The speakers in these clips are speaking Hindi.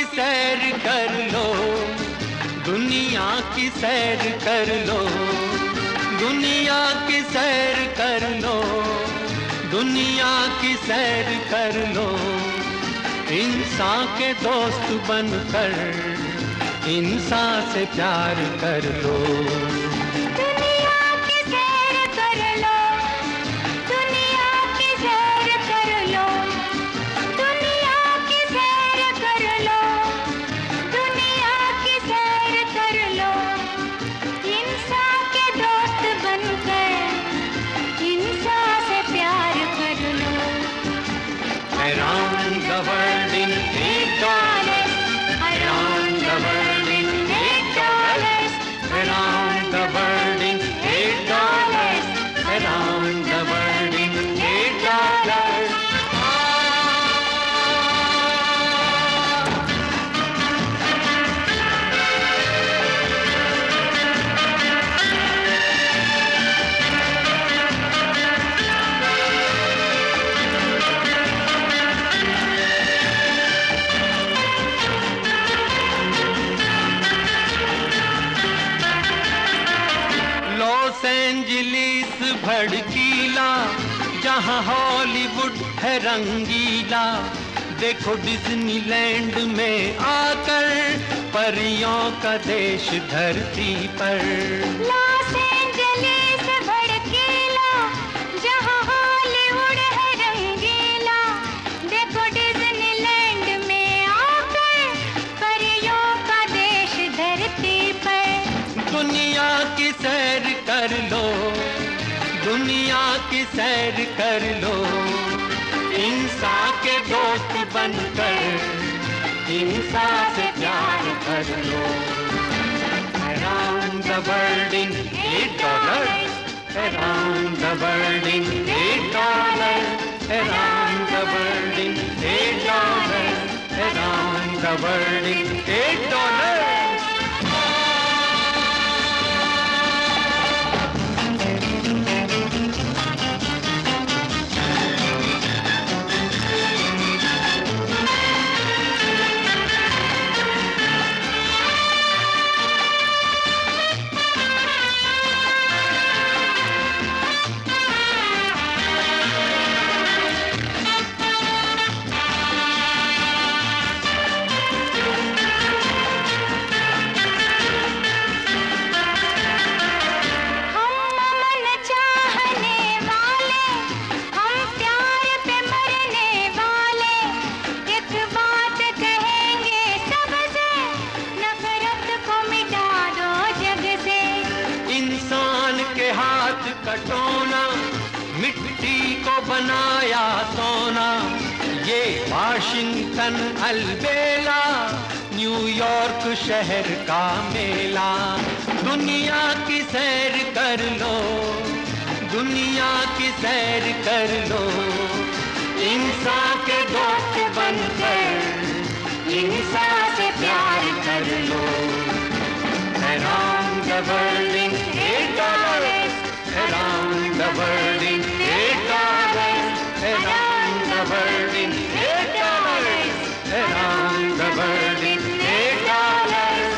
की सैर कर लो, दुनिया की सैर कर लो, दुनिया की सैर कर लो, दुनिया की सैर कर लो। इंसान के दोस्त बनकर इंसान से प्यार कर लो। Around the world in $8, around the world in $8, around the world in $8, around the world in $8. Los Angeles भड़कीला, जहां हॉलीवुड है रंगीला। देखो डिज्नीलैंड में आकर परियों का देश धरती पर। लॉस एंजलिस भड़कीला, जहां हॉलीवुड है रंगीला। देखो डिज्नीलैंड में आकर परियों का देश धरती पर। दुनिया की सैर कर लो, दुनिया की सैर कर लो। इंसान के दोस्त बनकर इंसान से प्यार कर लो। Around the world in $8, around the world in $8, around the world in $8, around the world in $8. कटोना मिट्टी को बनाया सोना। ये वाशिंगटन अलबेला, न्यूयॉर्क शहर का मेला। दुनिया की सैर कर लो, दुनिया की सैर कर लो। इंसान के दोस्त बनकर इंसान से प्यार कर लो। Around the world in $8, around the world in $8, around the world in $8, around the world in $8.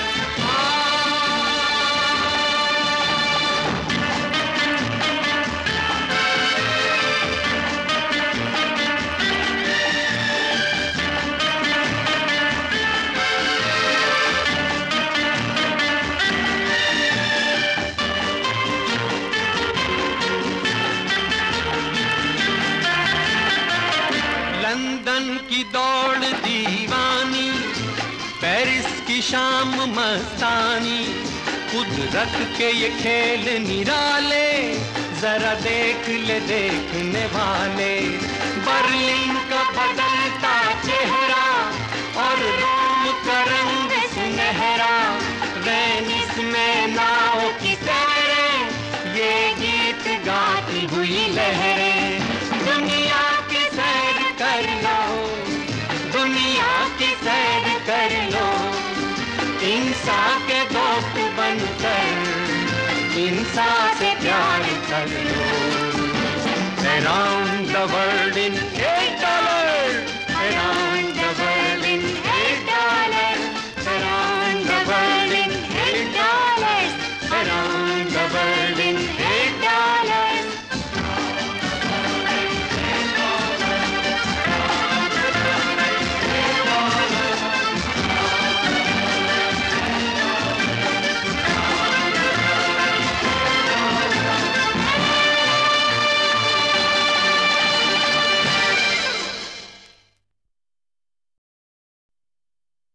London की दौड़ दीवानी, पेरिस की शाम मस्तानी। कुदरत के ये खेल निराले, जरा देख ले देखने वाले। बर्लिन का बदलता चेहरा और रोम का रंग सुनहरा। वेनिस में नाव की सैरें, ये गीत गाती हुई लहरें। दुनिया की सैर कर लो, दुनिया की सैर कर लो। इंसान के दोस्त बनकर इंसान से प्यार कर लो। Around the world in